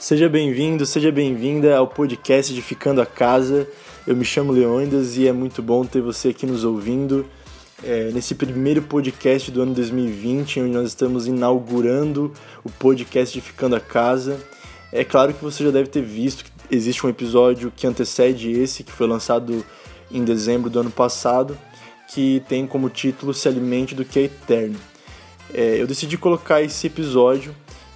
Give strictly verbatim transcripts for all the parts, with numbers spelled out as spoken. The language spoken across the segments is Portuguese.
Seja bem-vindo, seja bem-vinda ao podcast Edificando a Casa. Eu me chamo Leônidas e é muito bom ter você aqui nos ouvindo é, nesse primeiro podcast do ano dois mil e vinte, onde nós estamos inaugurando o podcast Edificando a Casa. É claro que você já deve ter visto que existe um episódio que antecede esse, que foi lançado em dezembro do ano passado, que tem como título Se Alimente do que é Eterno. É, eu decidi colocar esse episódio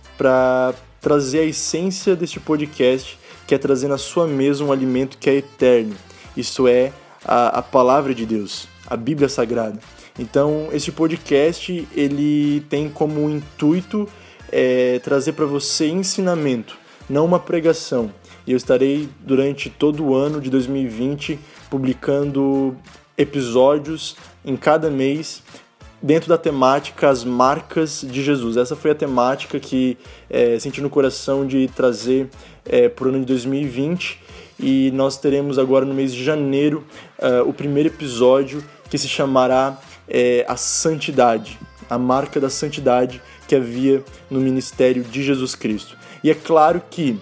para trazer a essência deste podcast, que é trazer na sua mesa um alimento que é eterno. Isso é a, a palavra de Deus, a Bíblia Sagrada. Então, esse podcast ele tem como intuito é, trazer para você ensinamento, não uma pregação. E eu estarei durante todo o ano de dois mil e vinte publicando episódios em cada mês, dentro da temática As Marcas de Jesus. Essa foi a temática que é, senti no coração de trazer é, para o ano de dois mil e vinte, e nós teremos agora no mês de janeiro uh, o primeiro episódio que se chamará é, A Santidade, a marca da santidade que havia no ministério de Jesus Cristo. E é claro que,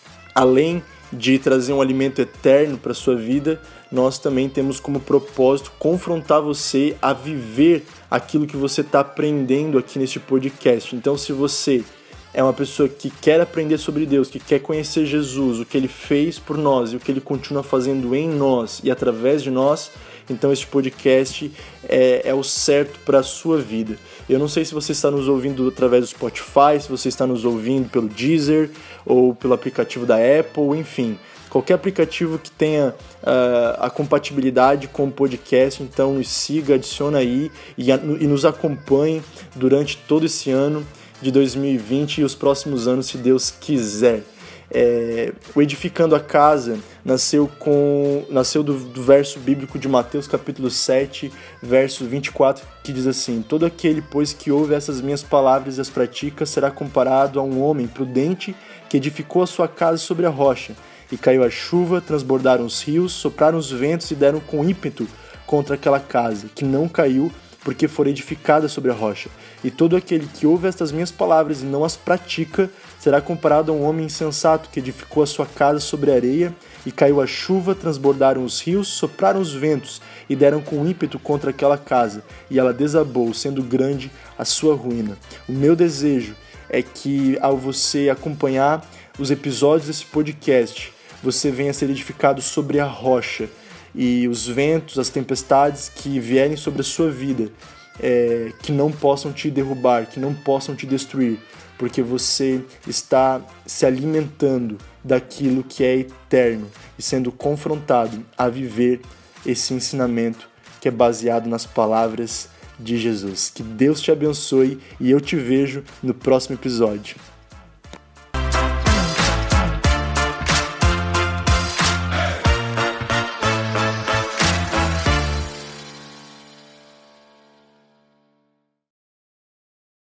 além de trazer um alimento eterno para a sua vida, nós também temos como propósito confrontar você a viver aquilo que você está aprendendo aqui neste podcast. Então, se você é uma pessoa que quer aprender sobre Deus, que quer conhecer Jesus, o que Ele fez por nós e o que Ele continua fazendo em nós e através de nós, então este podcast é, é o certo para a sua vida. Eu não sei se você está nos ouvindo através do Spotify, se você está nos ouvindo pelo Deezer ou pelo aplicativo da Apple, enfim. Qualquer aplicativo que tenha uh, a compatibilidade com o podcast, então nos siga, adiciona aí e, e nos acompanhe durante todo esse ano de dois mil e vinte e os próximos anos, se Deus quiser. É, o Edificando a Casa nasceu, com, nasceu do, do verso bíblico de Mateus capítulo sete, verso vinte e quatro, que diz assim: todo aquele, pois, que ouve essas minhas palavras e as pratica, será comparado a um homem prudente que edificou a sua casa sobre a rocha. E caiu a chuva, transbordaram os rios, sopraram os ventos e deram com ímpeto contra aquela casa, que não caiu, porque fora edificada sobre a rocha. E todo aquele que ouve estas minhas palavras e não as pratica, será comparado a um homem insensato que edificou a sua casa sobre a areia, e caiu a chuva, transbordaram os rios, sopraram os ventos e deram com ímpeto contra aquela casa, e ela desabou, sendo grande a sua ruína. O meu desejo é que, ao você acompanhar os episódios desse podcast, você venha a ser edificado sobre a rocha, e os ventos, as tempestades que vierem sobre a sua vida, é, que não possam te derrubar, que não possam te destruir, porque você está se alimentando daquilo que é eterno e sendo confrontado a viver esse ensinamento que é baseado nas palavras de Jesus. Que Deus te abençoe e eu te vejo no próximo episódio.